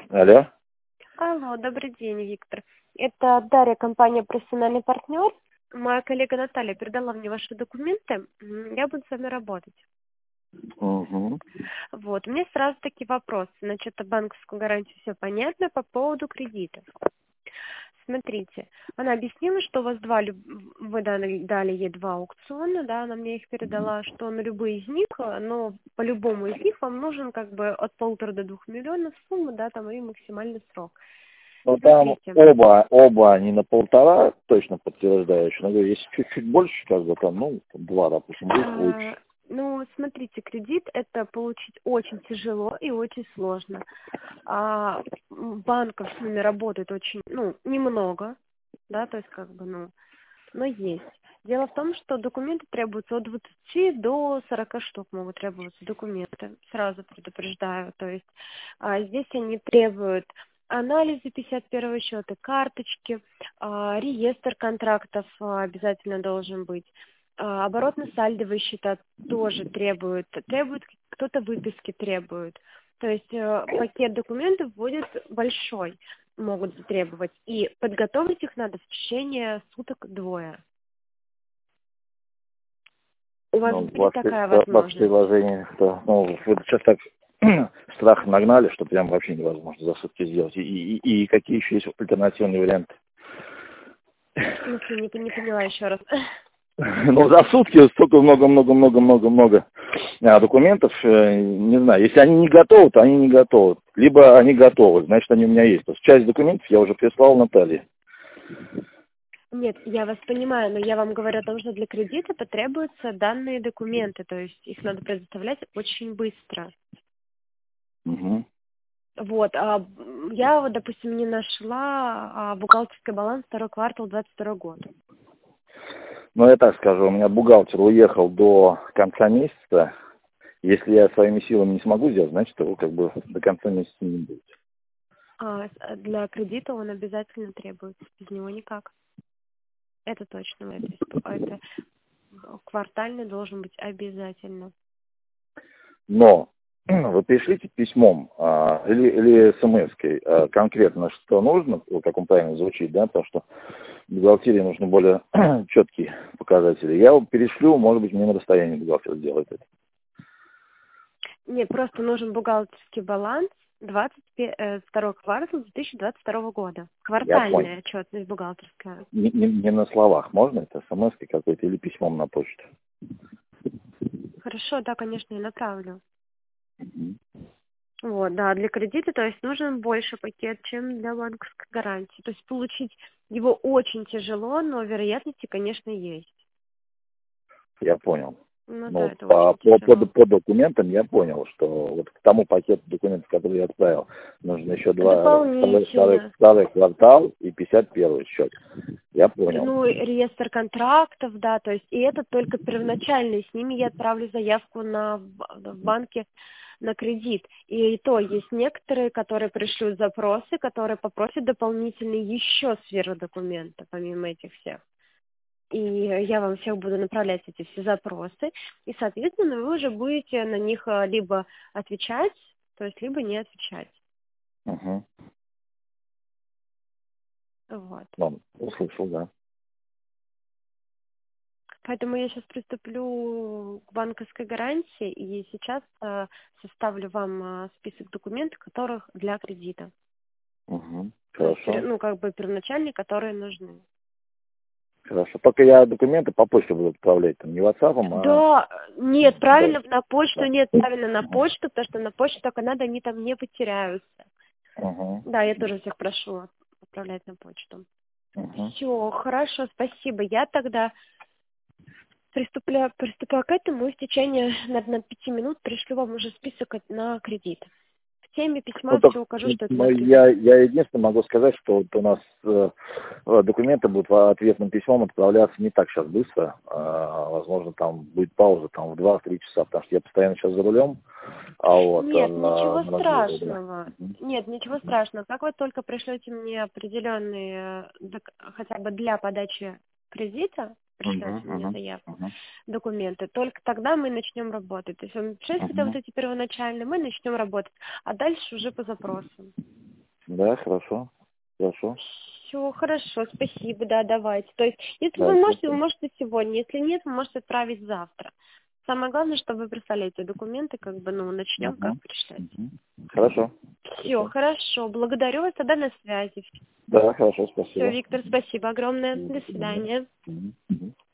Алло. Алло, добрый день, Виктор. Это Дарья, компания «Профессиональный партнер». Моя коллега Наталья передала мне ваши документы. Я буду с вами работать. Угу. Вот, у меня сразу такие вопросы. Значит, о банковской гарантии все понятно по поводу кредитов. Смотрите, она объяснила, что у вас вы дали ей два аукциона, да, она мне их передала, что на любые из них, но по любому из них вам нужен как бы от 1,5 до 2 миллионов сумма, да, там и максимальный срок. Ну там Смотрите. оба они на 1,5 точно подтверждающие. Но если чуть-чуть больше, как бы там, 2, допустим, будет лучше. Ну, смотрите, кредит это получить очень тяжело и очень сложно. Банков с ними работает очень, немного, да, то есть но есть. Дело в том, что документы требуются от 20 до 40 штук могут требоваться документы, сразу предупреждаю. То есть здесь они требуют анализы 51-го счета, карточки, реестр контрактов обязательно должен быть. Оборотно-сальдовые счета тоже требуют, кто-то выписки требует. То есть пакет документов будет большой, могут затребовать. И подготовить их надо в течение суток-двое. У вас будет такая возможность? Ваше предложение, что, вы сейчас так страх нагнали, что прям вообще невозможно за сутки сделать. И какие еще есть альтернативные варианты? В смысле, не поняла еще раз. За сутки столько много документов, не знаю, если они не готовы, то они не готовы. Либо они готовы, значит, они у меня есть. То есть часть документов я уже прислал Наталье. Нет, я вас понимаю, но я вам говорю о том, что для кредита потребуются данные документы, то есть их надо предоставлять очень быстро. Угу. Вот, я, допустим, не нашла бухгалтерский баланс второй квартал 22 года. Я так скажу, у меня бухгалтер уехал до конца месяца. Если я своими силами не смогу сделать, значит, его до конца месяца не будет. Для кредита он обязательно требуется, без него никак. Это точно, это квартальный должен быть обязательно. Но вы пришлите письмом или смс-кой конкретно, что нужно, как он правильно звучит, да, потому что в бухгалтерии нужны более четкие показатели. Я его перешлю, может быть, мне на расстоянии бухгалтер сделает это. Нет, просто нужен бухгалтерский баланс 22 квартал 2022 года. Квартальная отчетность бухгалтерская. Не на словах, можно это смс-кой какой-то или письмом на почту? Хорошо, да, конечно, я направлю. Угу. Вот, да, для кредита, то есть нужен больше пакет, чем для банковской гарантии. То есть получить его очень тяжело, но вероятности, конечно, есть. Я понял. Да, это очень тяжело. По документам я понял, что вот к тому пакету документов, который я отправил, нужно еще второй квартал и 51-й счет. Я понял. Реестр контрактов, да, то есть, и это только первоначальный, с ними я отправлю заявку в банке на кредит. И то есть некоторые, которые пришлют запросы, которые попросят дополнительные еще сверху документа, помимо этих всех. И я вам всех буду направлять эти все запросы, и, соответственно, вы уже будете на них либо отвечать, то есть, либо не отвечать. Угу. Вот. Услышал, да. Поэтому я сейчас приступлю к банковской гарантии и сейчас составлю вам список документов, которых для кредита. Угу. Хорошо. Первоначальные, которые нужны. Хорошо. Только я документы по почте буду отправлять, там, не WhatsApp, Да, нет, правильно, на почту, правильно на почту, потому что на почту только надо, они там не потеряются. Угу. Да, я тоже всех прошу отправлять на почту. Угу. Все, хорошо, спасибо. Я тогда приступаю к этому и в течение, наверное, 5 минут пришлю вам уже список на кредит. В теме письма все укажу, что это на кредит. Я единственное могу сказать, что вот у нас документы будут ответным письмом отправляться не так сейчас быстро. Возможно, там будет пауза там, в 2-3 часа, потому что я постоянно сейчас за рулем. Нет, ничего страшного. Нет, ничего страшного. Как вы только пришлете мне определенные, хотя бы для подачи кредита, пришлете мне заявку, документы, только тогда мы начнем работать. То есть вы пришлете вот эти первоначальные, мы начнем работать, а дальше уже по запросам. Да, хорошо. Хорошо. Все, хорошо, спасибо, да, давайте. То есть, если Да, вы можете, спасибо. вы можете сегодня, если нет, вы можете отправить завтра. Самое главное, чтобы вы прислали эти документы, как бы, ну, начнем как Мгм. пришлять. Мгм. Хорошо. Все, хорошо, благодарю вас, тогда на связи. Да, хорошо, Все, спасибо. Виктор, спасибо огромное, До до свидания. свидания. Мгм. Мгм.